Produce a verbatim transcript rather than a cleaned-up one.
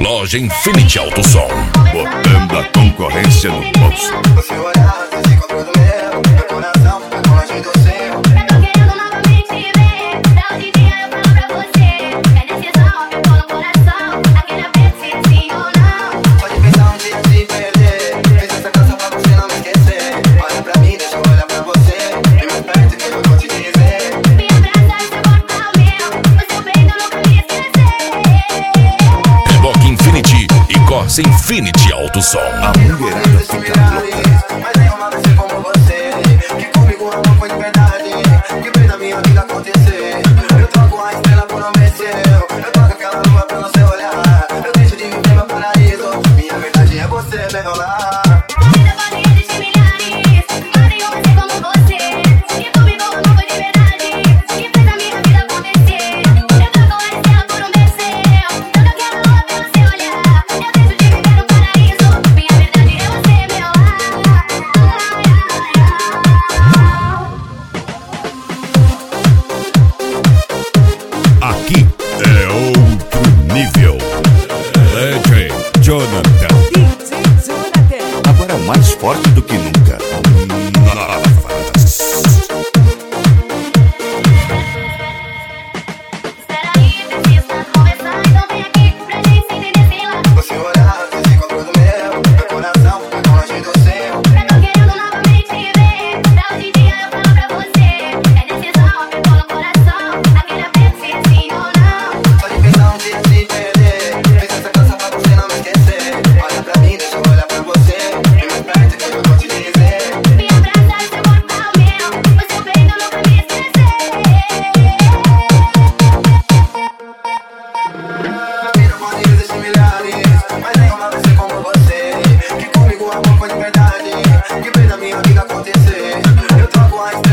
Loja Infinity Alto Som, botando a concorrência no bolso. Você olhar, você encontrou do meu, meu coração fica longe do seu. Eu tô querendo novamente te ver. Da hoje em dia eu falo pra você. É decisão, ficou no coração. Aquele aperto, se sim ou não. Pode pensar um dia se perder. Fiz essa canção pra você não me esquecer. Olha pra mim, deixa eu olhar pra você. Vem mais perto que eu vou te dizer. Me abraça, seu corpo é o meu. O seu peito nunca me esquecer. Reboque Infinity e Corsa Infinity Alto Som. A mulherada fica louca. Mas nenhuma vai ser como você. Que comigo o amor foi de verdade. Que fez a minha vida acontecer. Eu troco a estrela por um venceu. Eu troco aquela lua pelo seu olhar. Eu deixo de viver meu paraíso. Minha verdade é você, meu lar. Ainda pode existir milhares, mas nenhum vai ser como você. Que comigo o amor foi de verdade. Que fez a minha vida acontecer. Eu troco a estrela por um venceu. Eu troco aquela lua pelo seu olhar. Eu deixo de viver no paraíso. Minha verdade é você, meu lar. Aqui é outro nível. D J Jonathan, D J Jonathan. agora mais forte do que nunca. Espera aí, preciso conversar. Então vem aqui pra gente se entender sem lá. Você olhar, você encontrou do meu. Meu coração fica longe do seu. Eu tô querendo novamente te ver. Da hoje em dia eu falo pra você. É decisão, ficou no coração. Aquele aperto, se sim ou não. Pode pensar um dia se perder. Fiz essa canção pra você não me esquecer. Olha pra mim, deixa eu olhar pra você. Vem mais perto que eu vou te dizer. Me abraça, seu corpo é o meu. O seu peito nunca me esquecer. Vida pode existir milhares, mas nenhuma vai ser como você. Que comigo o amor foi de verdade. Que fez a minha vida acontecer. Eu troco a estrela